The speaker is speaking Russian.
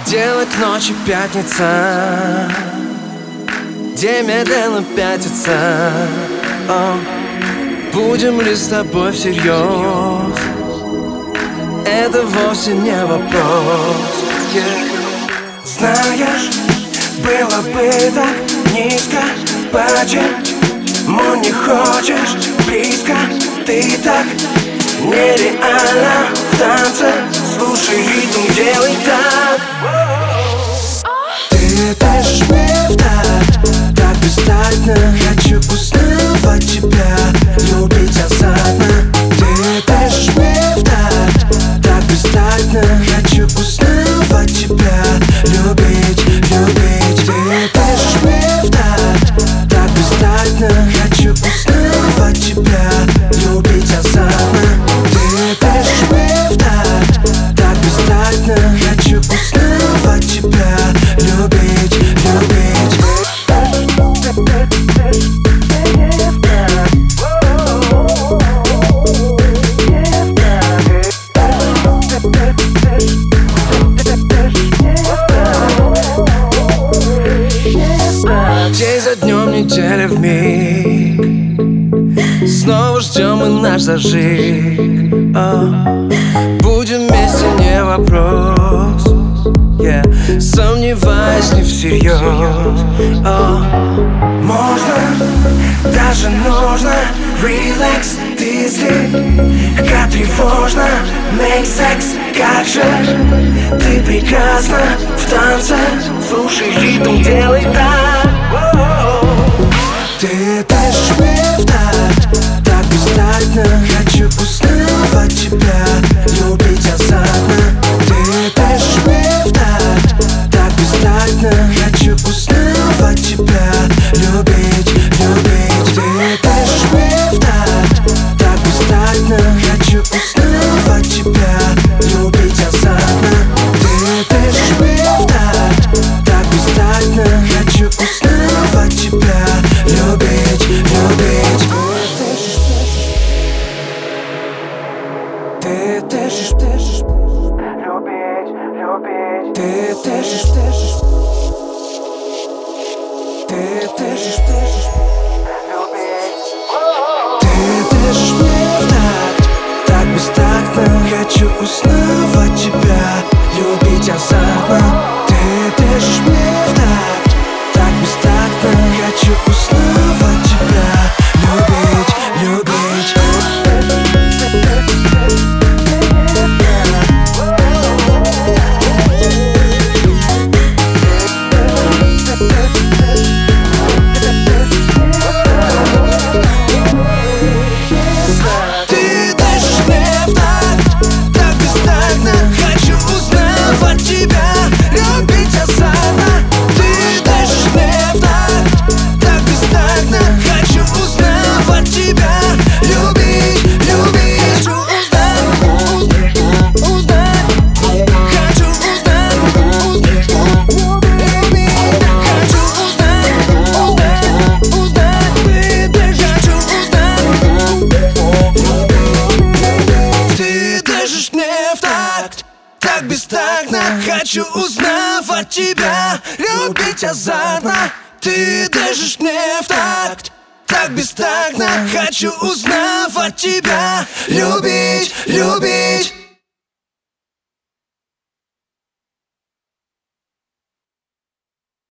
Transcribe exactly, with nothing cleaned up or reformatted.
Делать ночи пятница, день медленно пятится. О, будем ли с тобой всерьез? Это вовсе не вопрос. yeah. Знаешь, было бы так низко, почему не хочешь близко? Ты так нереально в танце. Слушай ритм, делай так. Ты дышишь мне в такт, так бесстатно. Хочу узнавать тебя, любить азартно. Ты дышишь мне в такт, так бесстатно. Хочу узнавать тебя, любить, любить. Ты дышишь мне в такт, так бесстатно. Хочу узнавать тебя, любить азартно. Ты дышишь мне в такт, так бесстатно. Хочу узнавать тебя, любить, любить. День за днем, неделя в миг. Снова ждем мы наш зажиг. О, будем вместе, не вопрос. yeah. Сомневаюсь не всерьез. О, можно, даже нужно. Relax, ты слегка тревожно. Make sex, как же ты прекрасна в танце. Слушай ритм, делай так. Ты дышишь мне в такт, так бесстатно. Хочу узнавать тебя, любить азартно. Ты дышишь мне в такт, так бесстатно. Хочу узнавать тебя, любить, любить. Ты дышишь мне в такт, так бесстатно. Хочу узнавать тебя, любить азартно. Ты дышишь мне в такт, так бесстатно. Хочу узнавать тебя, любить, любить. Ты дышишь, дышишь, любить, любить. Ты дышишь, дышишь. Ты дышишь, дышишь, любить. Ты дышишь мне в такт, так бестактно. Хочу узнавать тебя, любить азартно. Ты дышишь мне в такт, так бестактно. Хочу узнавать тебя, любить, любить. Ты дышишь мне в такт, так бестактно. Хочу узнавать тебя, любить азартно. Ты дышишь мне в такт, так бестактно. Хочу узнавать тебя, любить, любить. Хочу узнать, узнать, хочу узнать, узнать, любить. Хочу узнать, узнать, узнать, baby. Хочу узнать. Ты дышишь мне в такт, так бестактно. Хочу узнавать тебя, любить азартно. Ты дышишь мне в такт, так бестактно. Хочу узнавать тебя, любить, любить.